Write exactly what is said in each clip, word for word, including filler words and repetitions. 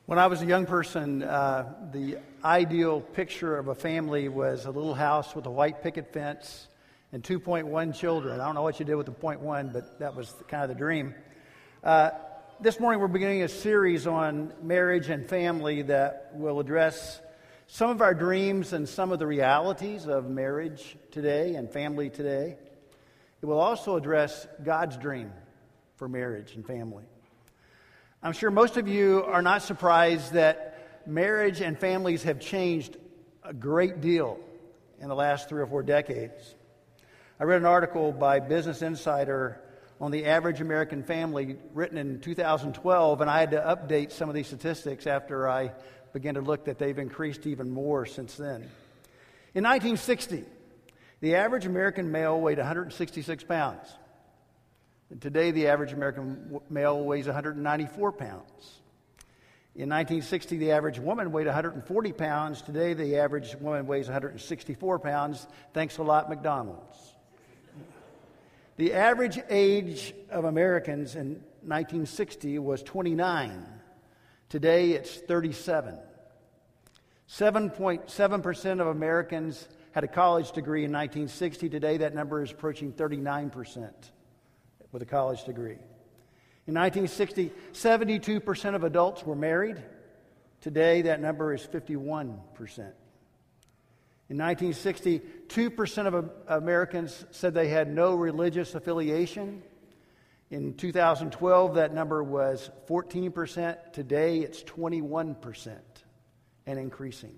When I was a young person, uh, the ideal picture of a family was a little house with a white picket fence and two point one children. I don't know what you did with the point one, but that was kind of the dream. Uh, this morning we're beginning a series on marriage and family that will address some of our dreams and some of the realities of marriage today and family today. It will also address God's dream for marriage and family. I'm sure most of you are not surprised that marriage and families have changed a great deal in the last three or four decades. I read an article by Business Insider on the average American family written in two thousand twelve, and I had to update some of these statistics after I began to look that they've increased even more since then. In nineteen sixty, the average American male weighed one hundred sixty-six pounds. And today, the average American male weighs one hundred ninety-four pounds. In nineteen sixty, the average woman weighed one hundred forty pounds. Today, the average woman weighs one hundred sixty-four pounds. Thanks a lot, McDonald's. The average age of Americans in nineteen sixty was twenty-nine. Today, it's thirty-seven. seven point seven percent of Americans had a college degree in nineteen sixty. Today, that number is approaching thirty-nine percent. With a college degree. In nineteen sixty, seventy-two percent of adults were married. Today, that number is fifty-one percent. In nineteen sixty, two percent of Americans said they had no religious affiliation. In two thousand twelve, that number was fourteen percent. Today, it's twenty-one percent and increasing.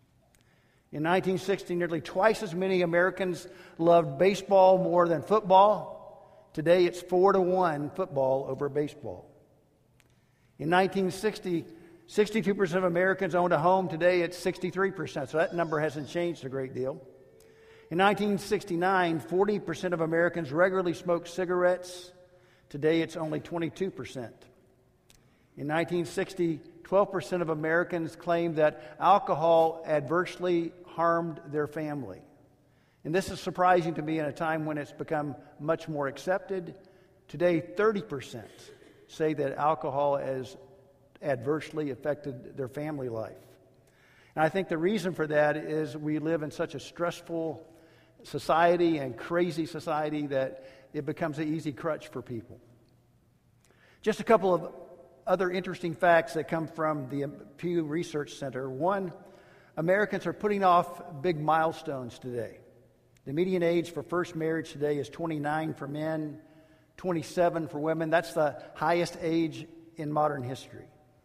In nineteen sixty, nearly twice as many Americans loved baseball more than football. Today, it's four to one football over baseball. In nineteen sixty, sixty-two percent of Americans owned a home. Today, it's sixty-three percent, so that number hasn't changed a great deal. In nineteen sixty-nine, forty percent of Americans regularly smoked cigarettes. Today, it's only twenty-two percent. In nineteen sixty, twelve percent of Americans claimed that alcohol adversely harmed their family. And this is surprising to me in a time when it's become much more accepted. Today, thirty percent say that alcohol has adversely affected their family life. And I think the reason for that is we live in such a stressful society and crazy society that it becomes an easy crutch for people. Just a couple of other interesting facts that come from the Pew Research Center. One, Americans are putting off big milestones today. The median age for first marriage today is twenty-nine for men, twenty-seven for women. That's the highest age in modern history.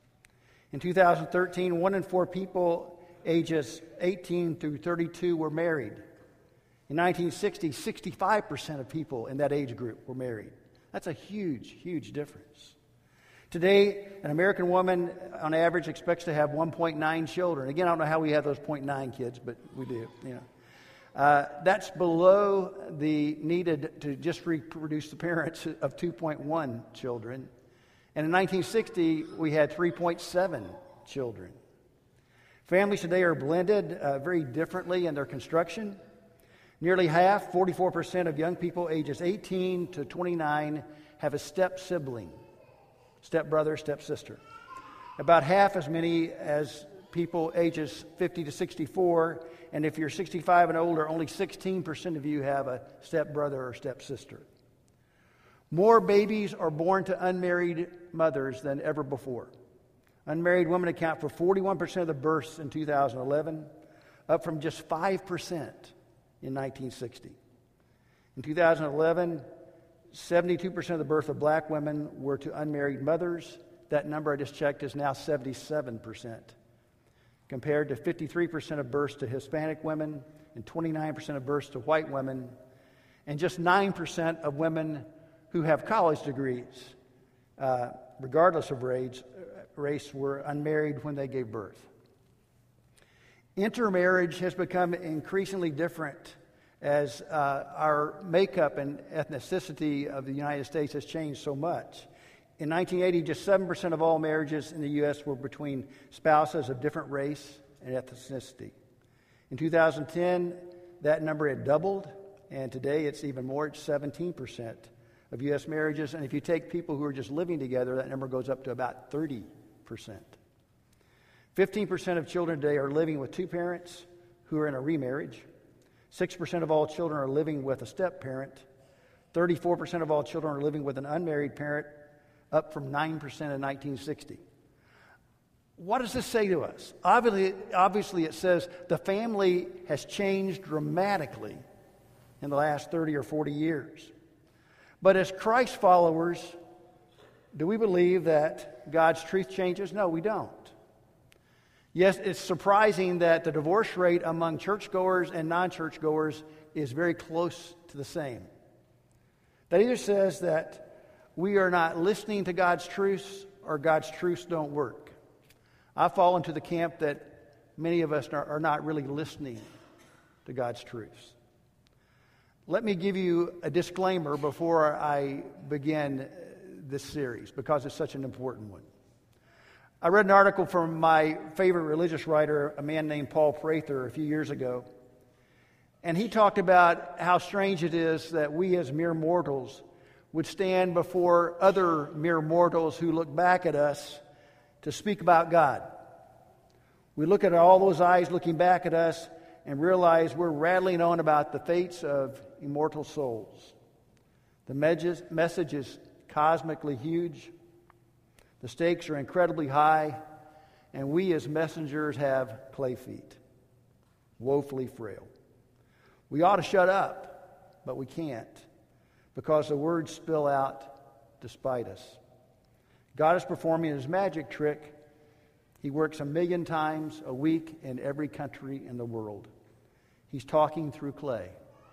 In two thousand thirteen, one in four people ages eighteen through thirty-two were married. In nineteen sixty, sixty-five percent of people in that age group were married. That's a huge, huge difference. Today, an American woman on average expects to have one point nine children. Again, I don't know how we have those point nine kids, but we do, you know. Uh, that's below the needed to just reproduce the parents of two point one children. And in nineteen sixty, we had three point seven children. Families today are blended uh, very differently in their construction. Nearly half, forty-four percent of young people ages eighteen to twenty-nine have a step sibling, step brother, step sister. About half as many as people ages fifty to sixty-four, and if you're sixty-five and older, only sixteen percent of you have a stepbrother or stepsister. More babies are born to unmarried mothers than ever before. Unmarried women account for forty-one percent of the births in two thousand eleven, up from just five percent in nineteen sixty. In two thousand eleven, seventy-two percent of the births of black women were to unmarried mothers. That number I just checked is now seventy-seven percent. Compared to fifty-three percent of births to Hispanic women and twenty-nine percent of births to white women, and just nine percent of women who have college degrees, uh, regardless of race, race, were unmarried when they gave birth. Intermarriage has become increasingly different as uh, our makeup and ethnicity of the United States has changed so much. In nineteen eighty, just seven percent of all marriages in the U S were between spouses of different race and ethnicity. In two thousand ten, that number had doubled, and today it's even more. It's seventeen percent of U S marriages. And if you take people who are just living together, that number goes up to about thirty percent. fifteen percent of children today are living with two parents who are in a remarriage. six percent of all children are living with a step-parent. thirty-four percent of all children are living with an unmarried parent, up from nine percent in nineteen sixty. What does this say to us? Obviously, obviously, it says the family has changed dramatically in the last thirty or forty years. But as Christ followers, do we believe that God's truth changes? No, we don't. Yes, it's surprising that the divorce rate among churchgoers and non-churchgoers is very close to the same. That either says that we are not listening to God's truths or God's truths don't work. I fall into the camp that many of us are not really listening to God's truths. Let me give you a disclaimer before I begin this series, because it's such an important one. I read an article from my favorite religious writer, a man named Paul Prather, a few years ago. And he talked about how strange it is that we as mere mortals would stand before other mere mortals who look back at us to speak about God. We look at all those eyes looking back at us and realize we're rattling on about the fates of immortal souls. The message is cosmically huge. The stakes are incredibly high, and we as messengers have clay feet, woefully frail. We ought to shut up, but we can't, because the words spill out despite us. God is performing his magic trick. He works a million times a week in every country in the world. He's talking through clay.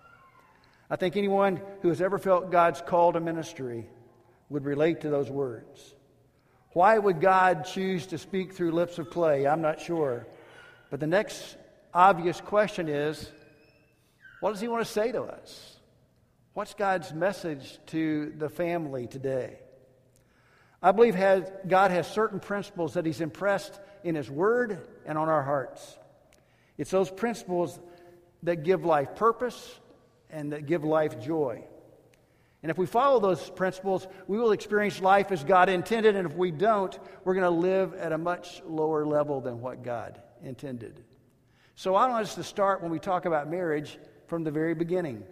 I think anyone who has ever felt God's call to ministry would relate to those words. Why would God choose to speak through lips of clay? I'm not sure. But the next obvious question is, what does he want to say to us? What's God's message to the family today? I believe has, God has certain principles that he's impressed in his word and on our hearts. It's those principles that give life purpose and that give life joy. And if we follow those principles, we will experience life as God intended. And if we don't, we're going to live at a much lower level than what God intended. So I want us to start, when we talk about marriage, from the very beginning.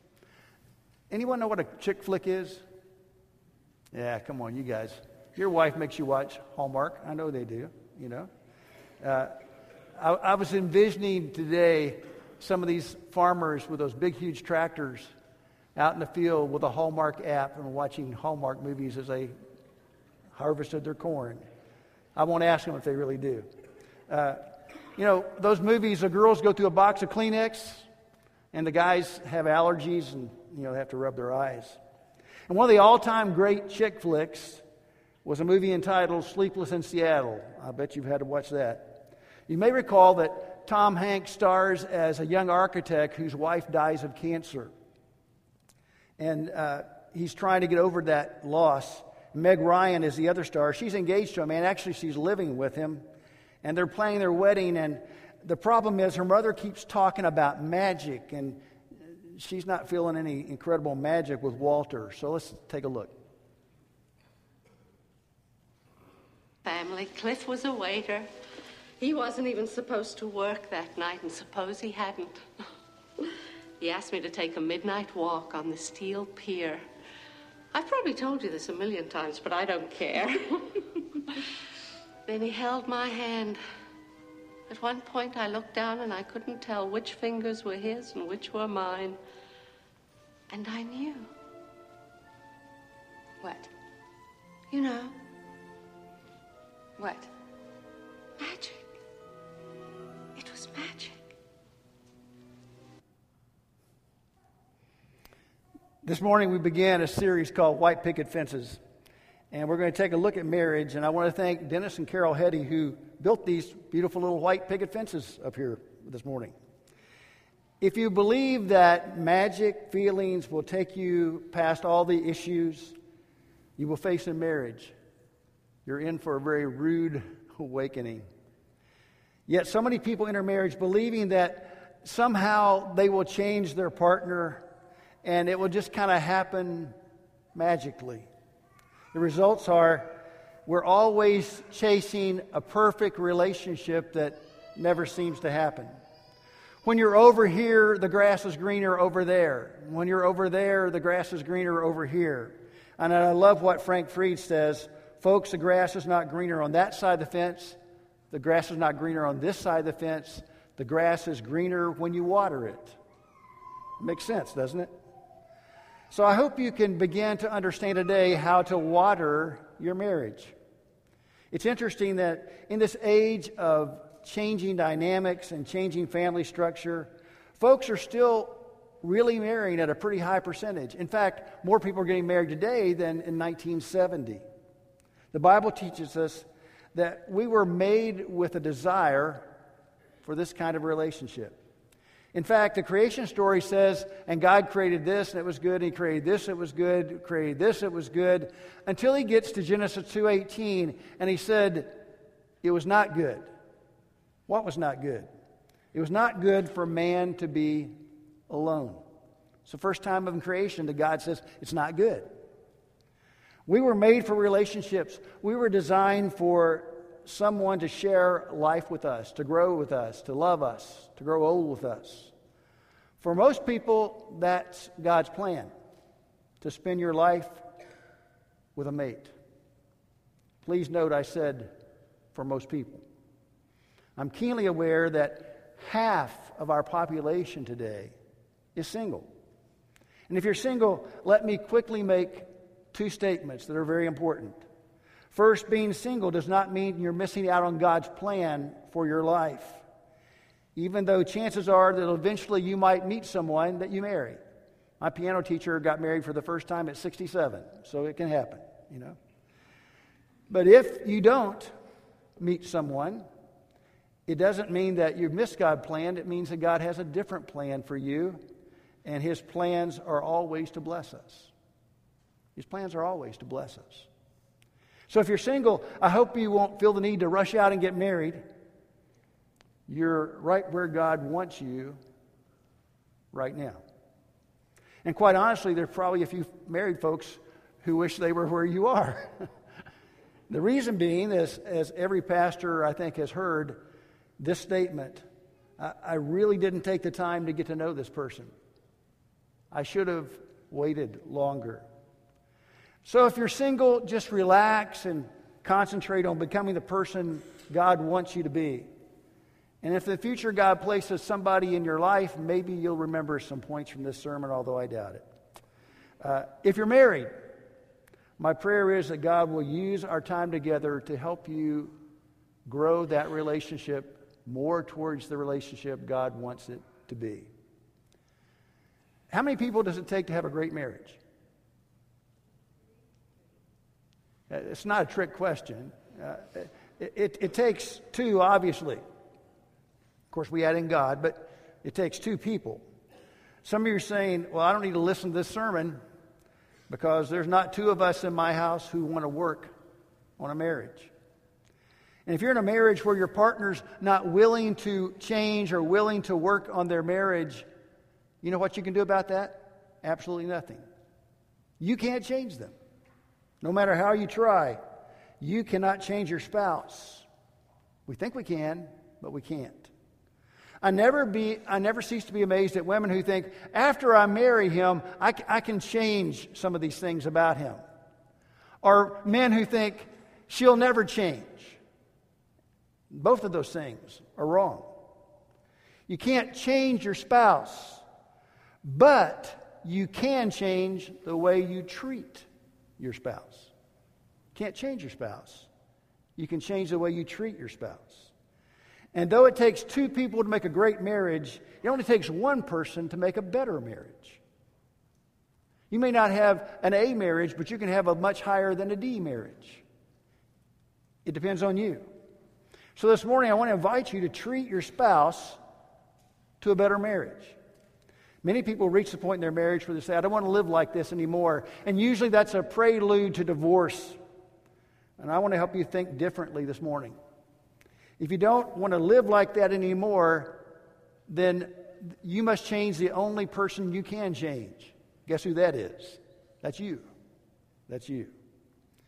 Anyone know what a chick flick is? Yeah, come on, you guys. Your wife makes you watch Hallmark. I know they do, you know. Uh, I, I was envisioning today some of these farmers with those big, huge tractors out in the field with a Hallmark app and watching Hallmark movies as they harvested their corn. I won't ask them if they really do. Uh, you know, those movies, the girls go through a box of Kleenex, and the guys have allergies and, you know, they have to rub their eyes. And one of the all-time great chick flicks was a movie entitled Sleepless in Seattle. I bet you've had to watch that. You may recall that Tom Hanks stars as a young architect whose wife dies of cancer. And uh, he's trying to get over that loss. Meg Ryan is the other star. She's engaged to a man. Actually, she's living with him. And they're planning their wedding. And the problem is her mother keeps talking about magic. And she's not feeling any incredible magic with Walter. So let's take a look. Family. Cliff was a waiter. He wasn't even supposed to work that night, and suppose he hadn't. He asked me to take a midnight walk on the steel pier. I've probably told you this a million times, but I don't care. Then he held my hand. At one point I looked down and I couldn't tell which fingers were his and which were mine. And I knew. What? You know, What? magic. It was magic. This morning we began a series called White Picket Fences. And we're going to take a look at marriage. And I want to thank Dennis and Carol Hetty, who built these beautiful little white picket fences up here this morning. If you believe that magic feelings will take you past all the issues you will face in marriage, you're in for a very rude awakening. Yet so many people enter marriage believing that somehow they will change their partner and it will just kind of happen magically. The results are we're always chasing a perfect relationship that never seems to happen. When you're over here, the grass is greener over there. When you're over there, the grass is greener over here. And I love what Frank Fried says, folks, the grass is not greener on that side of the fence. The grass is not greener on this side of the fence. The grass is greener when you water it. Makes sense, doesn't it? So I hope you can begin to understand today how to water your marriage. It's interesting that in this age of changing dynamics and changing family structure, folks are still really marrying at a pretty high percentage. In fact, more people are getting married today than in nineteen seventy. The Bible teaches us that we were made with a desire for this kind of relationship. In fact, the creation story says, and God created this, and it was good, and He created this, it was good, created this, it was good, until He gets to Genesis two eighteen, and He said, it was not good. What was not good? It was not good for man to be alone. It's the first time in creation that God says, it's not good. We were made for relationships. We were designed for someone to share life with us, to grow with us, to love us, to grow old with us. For most people, that's God's plan, to spend your life with a mate. Please note I said for most people. I'm keenly aware that half of our population today is single. And if you're single, let me quickly make two statements that are very important. First, being single does not mean you're missing out on God's plan for your life, even though chances are that eventually you might meet someone that you marry. My piano teacher got married for the first time at sixty-seven, so it can happen, you know. But if you don't meet someone, it doesn't mean that you've missed God's plan. It means that God has a different plan for you, and His plans are always to bless us. His plans are always to bless us. So if you're single, I hope you won't feel the need to rush out and get married. You're right where God wants you right now. And quite honestly, there's probably a few married folks who wish they were where you are. The reason being, is, as every pastor I think has heard this statement, I, I really didn't take the time to get to know this person. I should have waited longer. So if you're single, just relax and concentrate on becoming the person God wants you to be. And if in the future God places somebody in your life, maybe you'll remember some points from this sermon, although I doubt it. Uh, if you're married, my prayer is that God will use our time together to help you grow that relationship more towards the relationship God wants it to be. How many people does it take to have a great marriage? It's not a trick question. Uh, it, it, it takes two, obviously. Of course, we add in God, but it takes two people. Some of you are saying, well, I don't need to listen to this sermon because there's not two of us in my house who want to work on a marriage. And if you're in a marriage where your partner's not willing to change or willing to work on their marriage, you know what you can do about that? Absolutely nothing. You can't change them. No matter how you try, you cannot change your spouse. We think we can, but we can't. I never be, I never cease to be amazed at women who think, after I marry him, I, I can change some of these things about him. Or men who think, she'll never change. Both of those things are wrong. You can't change your spouse, but you can change the way you treat your spouse. Can't change your spouse. You can change the way you treat your spouse. And though it takes two people to make a great marriage, it only takes one person to make a better marriage. You may not have an A marriage, but you can have a much higher than a D marriage. It depends on you. So this morning I want to invite you to treat your spouse to a better marriage. Many people reach the point in their marriage where they say, I don't want to live like this anymore. And usually that's a prelude to divorce. And I want to help you think differently this morning. If you don't want to live like that anymore, then you must change the only person you can change. Guess who that is? That's you. That's you.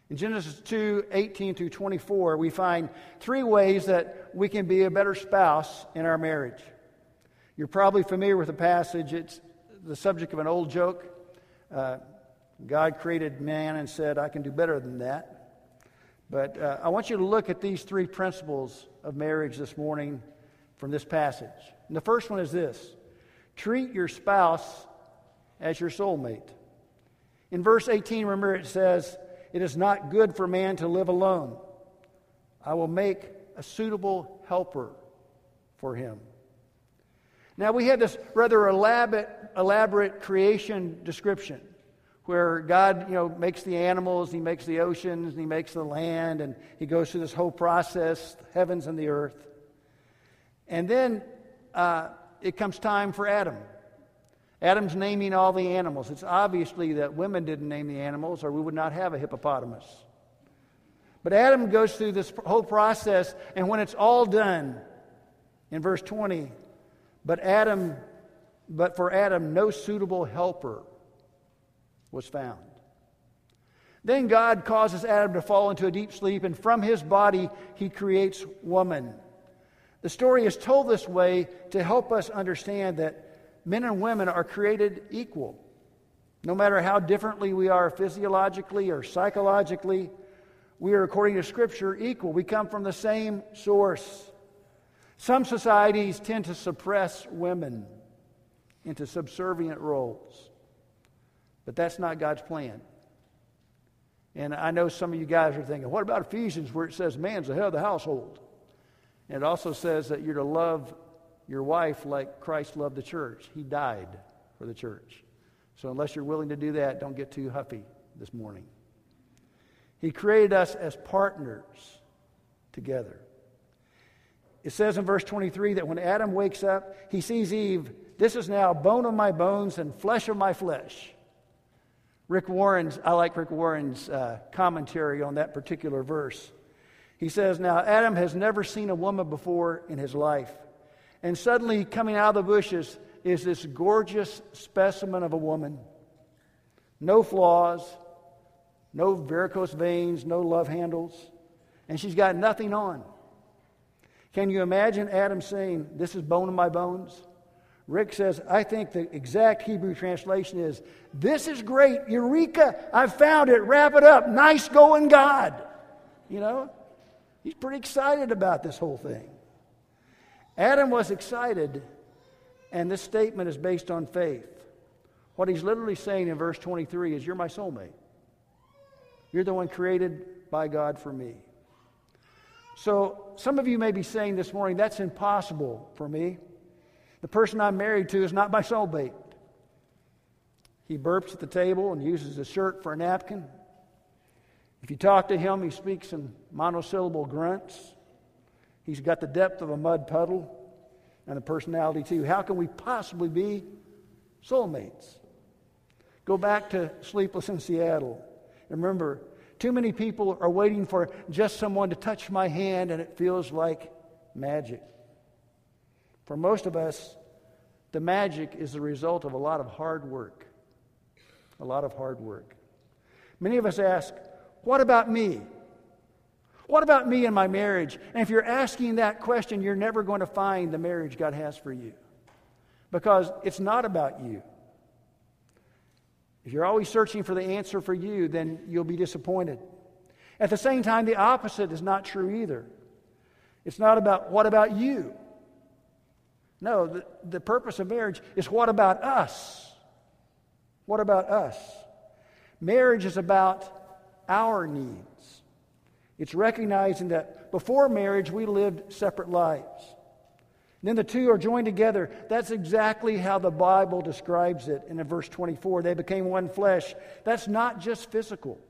In Genesis two, eighteen through twenty-four, we find three ways that we can be a better spouse in our marriage. You're probably familiar with the passage. It's the subject of an old joke. Uh, God created man and said, I can do better than that. But uh, I want you to look at these three principles of marriage this morning from this passage. And the first one is this: treat your spouse as your soulmate. In verse eighteen, remember it says, it is not good for man to live alone. I will make a suitable helper for him. Now we have this rather elaborate, elaborate creation description where God, you know, makes the animals, He makes the oceans, and He makes the land, and He goes through this whole process, the heavens and the earth. And then uh, it comes time for Adam. Adam's naming all the animals. It's obviously that women didn't name the animals, or we would not have a hippopotamus. But Adam goes through this whole process, and when it's all done, in verse twenty, but Adam, but for Adam, no suitable helper was found. Then God causes Adam to fall into a deep sleep, and from his body He creates woman. The story is told this way to help us understand that men and women are created equal. No matter how differently we are physiologically or psychologically, we are, according to Scripture, equal. We come from the same source. Some societies tend to suppress women into subservient roles. But that's not God's plan. And I know some of you guys are thinking, what about Ephesians where it says man's the head of the household? And it also says that you're to love your wife like Christ loved the church. He died for the church. So unless you're willing to do that, don't get too huffy this morning. He created us as partners together. It says in verse twenty-three that when Adam wakes up, he sees Eve, this is now bone of my bones and flesh of my flesh. Rick Warren's, I like Rick Warren's uh, commentary on that particular verse. He says, now Adam has never seen a woman before in his life. And suddenly coming out of the bushes is this gorgeous specimen of a woman. No flaws, no varicose veins, no love handles. And she's got nothing on. Can you imagine Adam saying, this is bone of my bones? Rick says, I think the exact Hebrew translation is, this is great, Eureka, I found it, wrap it up, nice going God. You know, he's pretty excited about this whole thing. Adam was excited, and this statement is based on faith. What he's literally saying in verse twenty-three is, you're my soulmate. You're the one created by God for me. So some of you may be saying this morning, that's impossible for me. The person I'm married to is not my soulmate. He burps at the table and uses his shirt for a napkin. If you talk to him, he speaks in monosyllable grunts. He's got the depth of a mud puddle and a personality too. How can we possibly be soulmates? Go back to Sleepless in Seattle. And remember, too many people are waiting for just someone to touch my hand and it feels like magic. For most of us, the magic is the result of a lot of hard work. A lot of hard work. Many of us ask, what about me? What about me and my marriage? And if you're asking that question, you're never going to find the marriage God has for you. Because it's not about you. If you're always searching for the answer for you, then you'll be disappointed. At the same time, the opposite is not true either. It's not about what about you? No, the, the purpose of marriage is what about us? What about us? Marriage is about our needs. It's recognizing that before marriage, we lived separate lives. And then the two are joined together. That's exactly how the Bible describes it in verse twenty-four. They became one flesh. That's not just physical.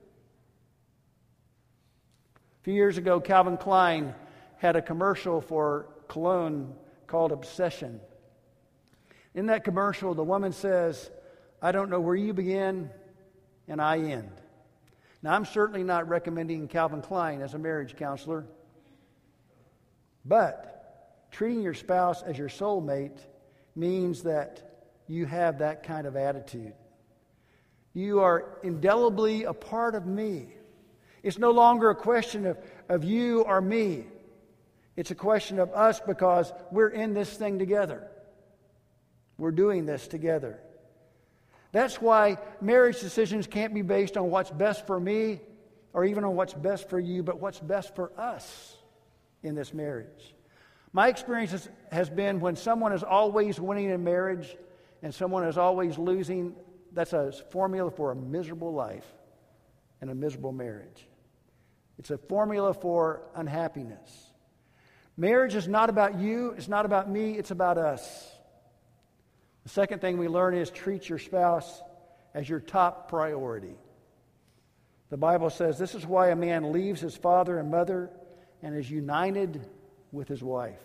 A few years ago, Calvin Klein had a commercial for cologne called Obsession. In that commercial, the woman says, I don't know where you begin and I end. Now, I'm certainly not recommending Calvin Klein as a marriage counselor, but treating your spouse as your soulmate means that you have that kind of attitude. You are indelibly a part of me. It's no longer a question of, of you or me. It's a question of us because we're in this thing together. We're doing this together. That's why marriage decisions can't be based on what's best for me or even on what's best for you, but what's best for us in this marriage. My experience has, has been when someone is always winning in marriage and someone is always losing, that's a formula for a miserable life and a miserable marriage. It's a formula for unhappiness. Marriage is not about you, it's not about me, it's about us. The second thing we learn is treat your spouse as your top priority. The Bible says this is why a man leaves his father and mother and is united with his wife.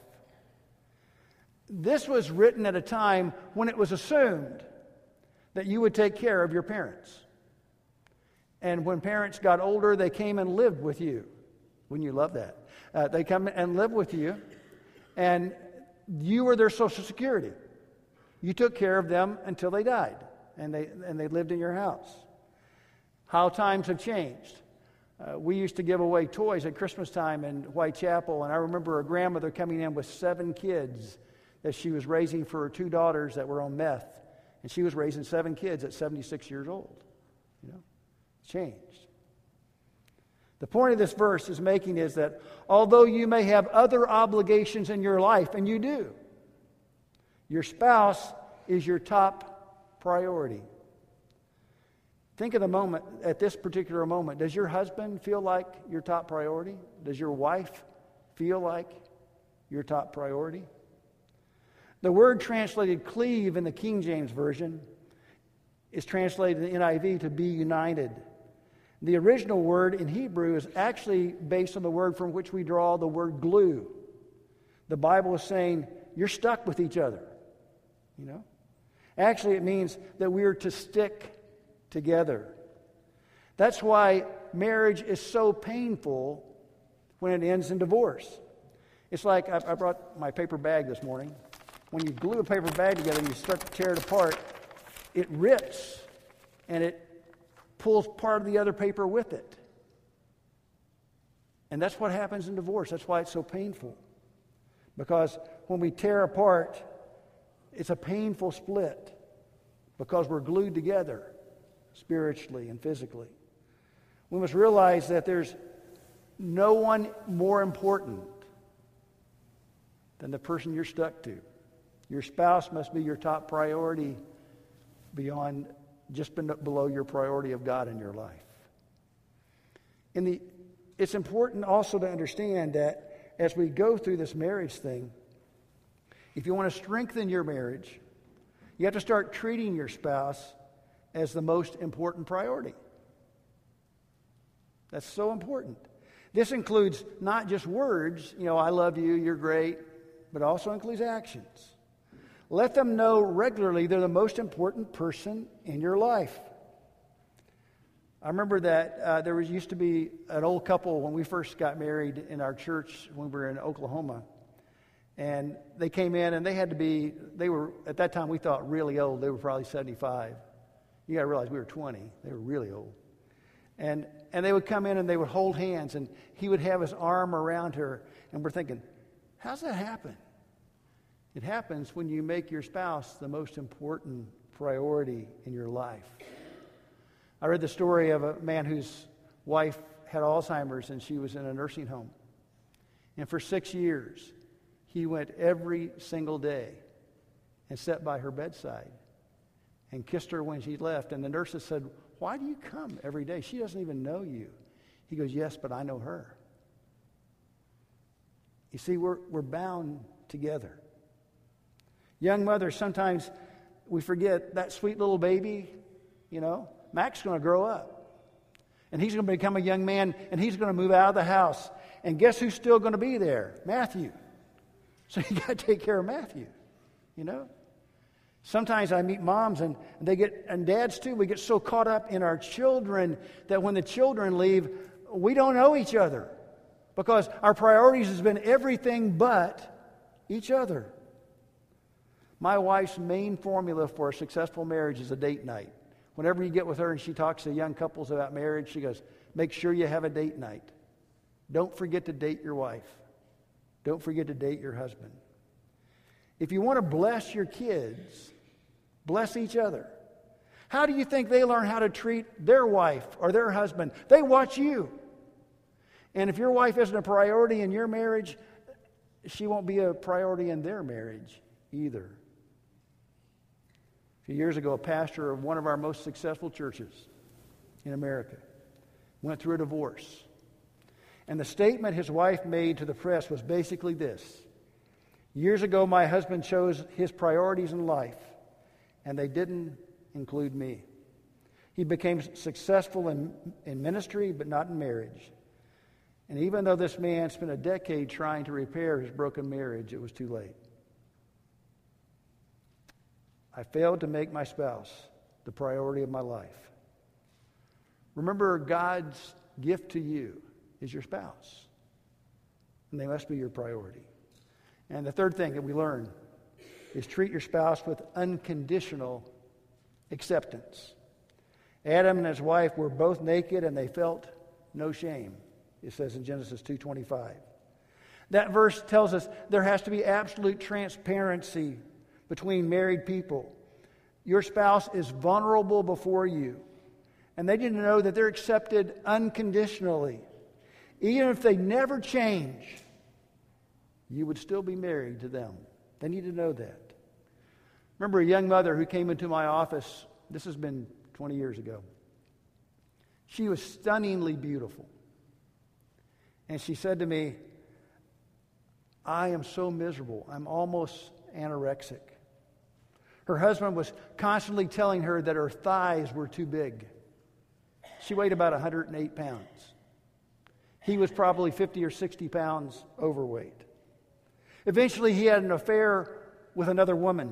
This was written at a time when it was assumed that you would take care of your parents. And when parents got older, they came and lived with you. Wouldn't you love that? Uh, they come and live with you, and you were their Social Security. You took care of them until they died, and they and they lived in your house. How times have changed. Uh, we used to give away toys at Christmas time in Whitechapel, and I remember a grandmother coming in with seven kids that she was raising for her two daughters that were on meth, and she was raising seven kids at seventy-six years old. You know, it's changed. The point of this verse is making is that although you may have other obligations in your life, and you do, your spouse is your top priority. Think of the moment, at this particular moment, does your husband feel like your top priority? Does your wife feel like your top priority? The word translated cleave in the King James Version is translated in the N I V to be united. The original word in Hebrew is actually based on the word from which we draw the word glue. The Bible is saying you're stuck with each other. You know? Actually, it means that we are to stick together. That's why marriage is so painful when it ends in divorce. It's like I, I brought my paper bag this morning. When you glue a paper bag together and you start to tear it apart, it rips and it pulls part of the other paper with it. And that's what happens in divorce. That's why it's so painful. Because when we tear apart, it's a painful split because we're glued together spiritually and physically. We must realize that there's no one more important than the person you're stuck to. Your spouse must be your top priority beyond just below your priority of God in your life. In the, it's important also to understand that as we go through this marriage thing, if you want to strengthen your marriage, you have to start treating your spouse as the most important priority. That's so important. This includes not just words, you know, I love you, you're great, but also includes actions. Let them know regularly they're the most important person in your life. I remember that uh, there was used to be an old couple when we first got married in our church when we were in Oklahoma. And they came in and they had to be, they were, at that time we thought really old. They were probably seventy-five. You got to realize we were twenty. They were really old. And and they would come in and they would hold hands and he would have his arm around her. And we're thinking, how's that happen? It happens when you make your spouse the most important priority in your life. I read the story of a man whose wife had Alzheimer's and she was in a nursing home. And for six years, he went every single day and sat by her bedside and kissed her when she left. And the nurses said, why do you come every day? She doesn't even know you. He goes, yes, but I know her. You see, we're, we're bound together. Young mothers, sometimes we forget that sweet little baby, you know, Mac's going to grow up. And he's going to become a young man, and he's going to move out of the house. And guess who's still going to be there? Matthew. So you got to take care of Matthew, you know. Sometimes I meet moms, and they get, and dads too, we get so caught up in our children that when the children leave, we don't know each other. Because our priorities has been everything but each other. My wife's main formula for a successful marriage is a date night. Whenever you get with her and she talks to young couples about marriage, she goes, make sure you have a date night. Don't forget to date your wife. Don't forget to date your husband. If you want to bless your kids, bless each other. How do you think they learn how to treat their wife or their husband? They watch you. And if your wife isn't a priority in your marriage, she won't be a priority in their marriage either. A few years ago, a pastor of one of our most successful churches in America went through a divorce. And the statement his wife made to the press was basically this: years ago, my husband chose his priorities in life, and they didn't include me. He became successful in, in ministry, but not in marriage. And even though this man spent a decade trying to repair his broken marriage, it was too late. I failed to make my spouse the priority of my life. Remember, God's gift to you is your spouse, and they must be your priority. And the third thing that we learn is treat your spouse with unconditional acceptance. Adam and his wife were both naked, and they felt no shame. It says in Genesis two twenty-five. That verse tells us there has to be absolute transparency between married people. Your spouse is vulnerable before you, and they need to know that they're accepted unconditionally. Even if they never change, you would still be married to them. They need to know that. Remember a young mother who came into my office, this has been twenty years ago. She was stunningly beautiful. And she said to me, I am so miserable. I'm almost anorexic. Her husband was constantly telling her that her thighs were too big. She weighed about one hundred eight pounds. He was probably fifty or sixty pounds overweight. Eventually, he had an affair with another woman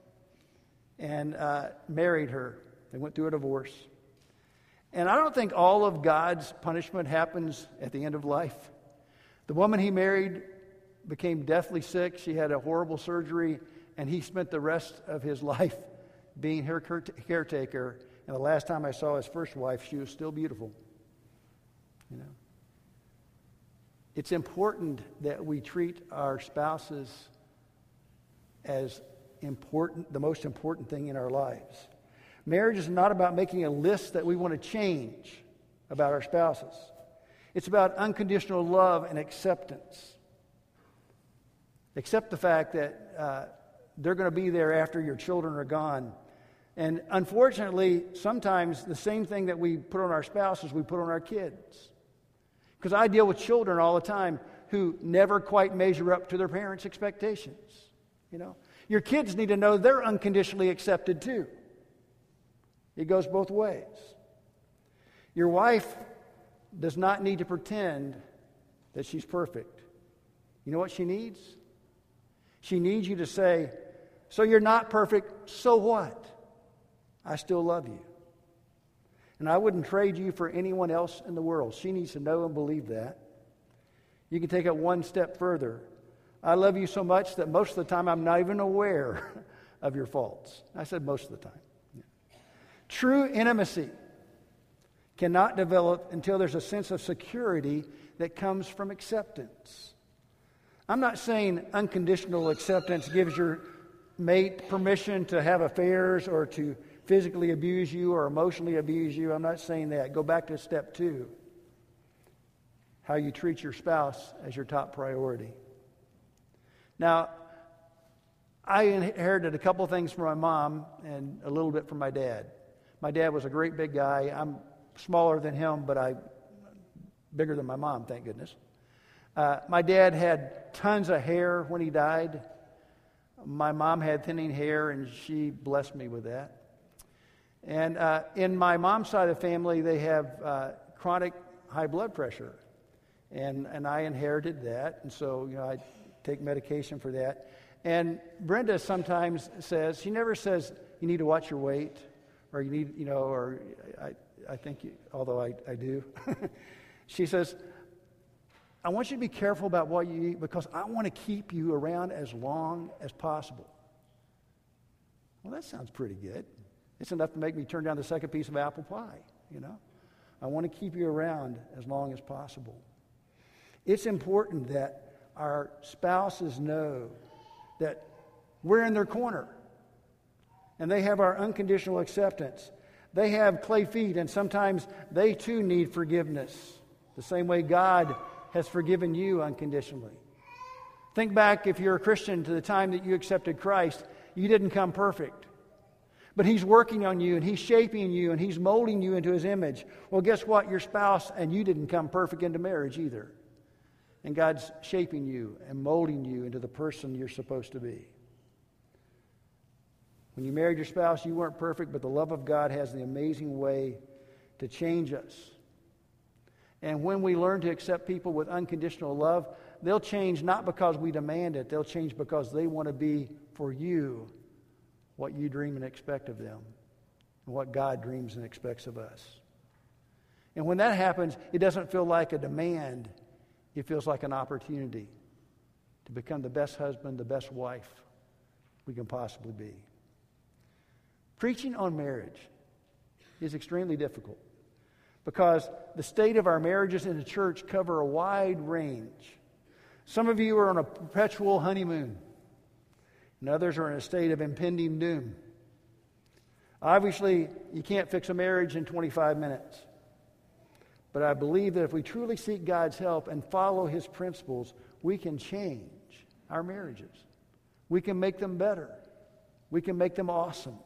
and uh, married her. They went through a divorce. And I don't think all of God's punishment happens at the end of life. The woman he married became deathly sick. She had a horrible surgery, and he spent the rest of his life being her caretaker. And the last time I saw his first wife, she was still beautiful. You know, it's important that we treat our spouses as important, the most important thing in our lives. Marriage is not about making a list that we want to change about our spouses. It's about unconditional love and acceptance. Accept the fact that uh, they're going to be there after your children are gone. And unfortunately, sometimes the same thing that we put on our spouses, we put on our kids. Because I deal with children all the time who never quite measure up to their parents' expectations. You know, your kids need to know they're unconditionally accepted too. It goes both ways. Your wife does not need to pretend that she's perfect. You know what she needs? She needs you to say, so you're not perfect, so what? I still love you. And I wouldn't trade you for anyone else in the world. She needs to know and believe that. You can take it one step further. I love you so much that most of the time I'm not even aware of your faults. I said most of the time. Yeah. True intimacy cannot develop until there's a sense of security that comes from acceptance. I'm not saying unconditional acceptance gives your mate permission to have affairs or to physically abuse you or emotionally abuse you. I'm not saying that. Go back to step two. How you treat your spouse as your top priority. Now, I inherited a couple things from my mom and a little bit from my dad. My dad was a great big guy. I'm smaller than him, but I bigger than my mom, thank goodness. Uh, my dad had tons of hair when he died. My mom had thinning hair, and she blessed me with that. And uh, in my mom's side of the family, they have uh, chronic high blood pressure, and and I inherited that, and so you know I take medication for that. And Brenda sometimes says, she never says you need to watch your weight, or you need you know, or I I think you, although I I do, she says, I want you to be careful about what you eat because I want to keep you around as long as possible. Well, that sounds pretty good. It's enough to make me turn down the second piece of apple pie, you know. I want to keep you around as long as possible. It's important that our spouses know that we're in their corner and they have our unconditional acceptance. They have clay feet, and sometimes they too need forgiveness, the same way God has forgiven you unconditionally. Think back, if you're a Christian, to the time that you accepted Christ. You didn't come perfect. But He's working on you, and He's shaping you, and He's molding you into His image. Well, guess what? Your spouse and you didn't come perfect into marriage either. And God's shaping you and molding you into the person you're supposed to be. When you married your spouse, you weren't perfect, but the love of God has the amazing way to change us. And when we learn to accept people with unconditional love, they'll change not because we demand it. They'll change because they want to be for you what you dream and expect of them, and what God dreams and expects of us. And when that happens, it doesn't feel like a demand. It feels like an opportunity to become the best husband, the best wife we can possibly be. Preaching on marriage is extremely difficult because the state of our marriages in the church cover a wide range. Some of you are on a perpetual honeymoon, and others are in a state of impending doom. Obviously, you can't fix a marriage in twenty-five minutes. But I believe that if we truly seek God's help and follow His principles, we can change our marriages. We can make them better. We can make them awesome.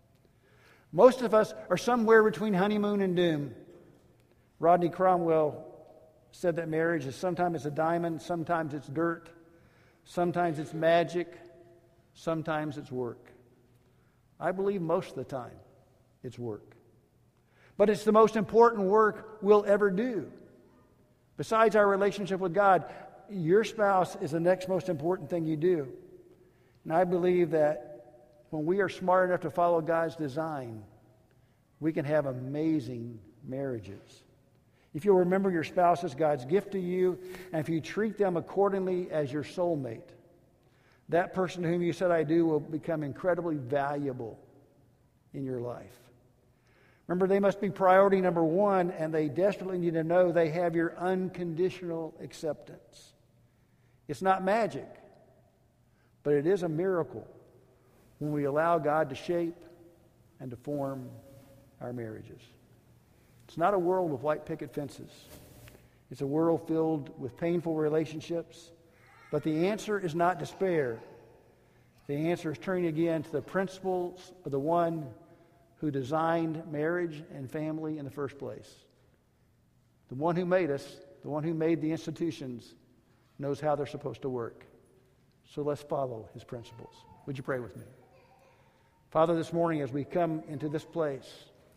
Most of us are somewhere between honeymoon and doom. Rodney Cromwell said that marriage is sometimes it's a diamond, sometimes it's dirt, sometimes it's magic, sometimes it's work. I believe most of the time it's work. But it's the most important work we'll ever do. Besides our relationship with God, your spouse is the next most important thing you do. And I believe that when we are smart enough to follow God's design, we can have amazing marriages. If you'll remember your spouse as God's gift to you, and if you treat them accordingly as your soulmate, that person to whom you said I do will become incredibly valuable in your life. Remember, they must be priority number one, and they desperately need to know they have your unconditional acceptance. It's not magic, but it is a miracle when we allow God to shape and to form our marriages. It's not a world of white picket fences. It's a world filled with painful relationships. But the answer is not despair. The answer is turning again to the principles of the one who designed marriage and family in the first place. The one who made us, the one who made the institutions, knows how they're supposed to work. So let's follow His principles. Would you pray with me? Father, this morning as we come into this place,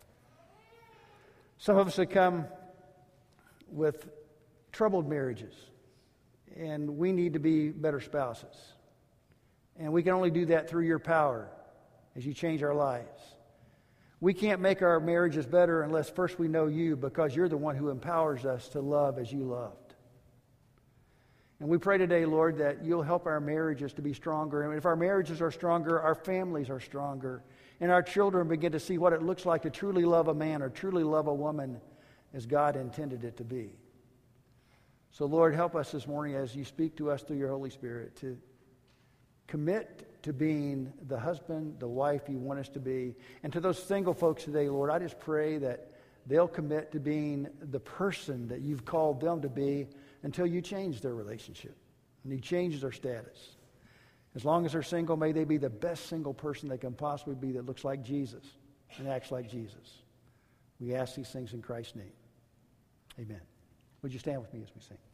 some of us have come with troubled marriages, and we need to be better spouses. And we can only do that through your power as you change our lives. We can't make our marriages better unless first we know you, because you're the one who empowers us to love as you loved. And we pray today, Lord, that you'll help our marriages to be stronger. And if our marriages are stronger, our families are stronger. And our children begin to see what it looks like to truly love a man or truly love a woman as God intended it to be. So, Lord, help us this morning as you speak to us through your Holy Spirit to commit to being the husband, the wife you want us to be. And to those single folks today, Lord, I just pray that they'll commit to being the person that you've called them to be until you change their relationship and you change their status. As long as they're single, may they be the best single person they can possibly be that looks like Jesus and acts like Jesus. We ask these things in Christ's name. Amen. Would you stand with me as we sing?